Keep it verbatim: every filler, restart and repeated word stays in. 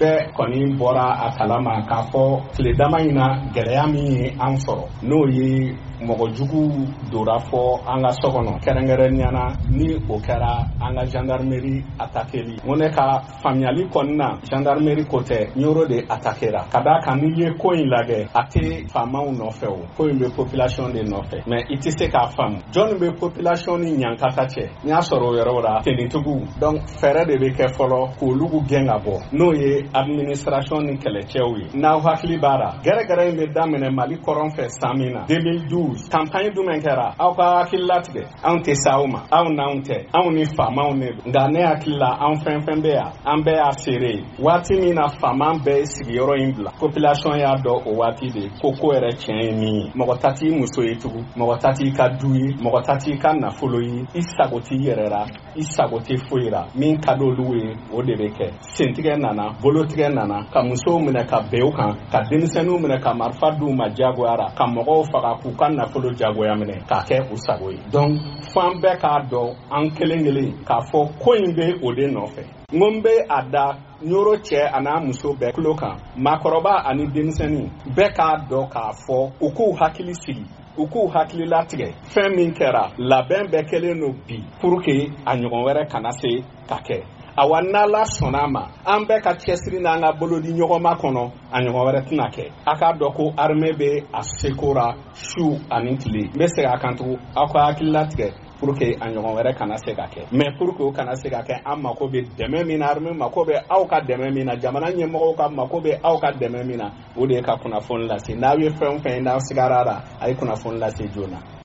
bɛɛ kɔni bɔra a kalama k'a fɔ tile dama in na gɛlɛya min ye an sɔrɔ n'o ye mɔgɔ jugu dora fɔ an ka so kɔnɔ kɛrɛnkɛrɛnniyana ni o kɛra an ka gendarmerie attaqueli n ko ne ka faamuyali kɔni na gendarmerie ko tɛ Nioro de attaquera ka d'a kan n'i ye ko in lajɛ a tɛ faamaw nɔfɛ o ko in bɛ population de nɔfɛ mais i tɛ se k'a faamu jɔnni bɛ population ni ɲankata cɛ n y'a sɔrɔ o yɔrɔ la tenitigiw donc fɛɛrɛ de bɛ kɛ fɔlɔ k'olu gɛn ka bɔ n'o ye administration ni kɛlɛcɛw ye n'aw hakili b'a la gɛrɛgɛrɛ in bɛ daminɛ Mali kɔrɔn fɛ san min na deux mille douze campagne jumɛn kɛra aw ka hakili latigɛ anw tɛ s'aw ma aw n'anw tɛ anw ni faamaw ne don nka ne hakili la an fɛn fɛn bɛ yan an bɛɛ y'a seere waati min na faama bɛɛ ye sigiyɔrɔ in bila population y'a dɔn o waati de ko ko yɛrɛ tiɲɛ ye min ye mɔgɔ ta t'i muso ye tugun mɔgɔ ta t'i ka du ye mɔgɔ ta t'i ka nafolo ye i sago t'i yɛrɛ la i sago tɛ foyi la min ka d'olu ye o de bɛ kɛ sentigɛ nana bolotigɛ nana ka musow minɛ ka bɛn u kan ka denmisɛnninw minɛ ka marifa d'u ma diyagoyara ka mɔgɔw faga k'u ka nafolo jagoya minɛ k'a kɛ u sago ye donc fan bɛɛ k'a dɔn an kelen kelen k'a fɔ ko in bɛ o de nɔfɛ n ko n bɛ a da Nioro cɛ a n'a muso bɛɛ tulo kan maakɔrɔba ani denmisɛnnin bɛɛ k'a dɔn k'a fɔ u k'u hakili sigi u k'u hakili latigɛ fɛn min kɛra labɛn bɛɛ kɛlen don bi pour que a ɲɔgɔn wɛrɛ kana se ka kɛ awa n'Ala sɔnna ma an bɛɛ ka cɛsiri n'an ka bolodi ɲɔgɔnma kɔnɔ a ɲɔgɔn wɛrɛ tɛna kɛ a k'a dɔn ko armée bɛ a sekora su ani tile n bɛ segin a kan tugun aw ka hakili latigɛ pour que a ɲɔgɔn wɛrɛ kana se ka kɛ mais pour que o kana se ka kɛ an mako bɛ dɛmɛ min na armée mako bɛ aw ka dɛmɛ min na jamana ɲɛmɔgɔw ka mako bɛ aw ka dɛmɛ min na o de ye ka kunnafoni lase n'aw ye fɛn o fɛn ye n'aw sigara la a ye kunnafoni lase joona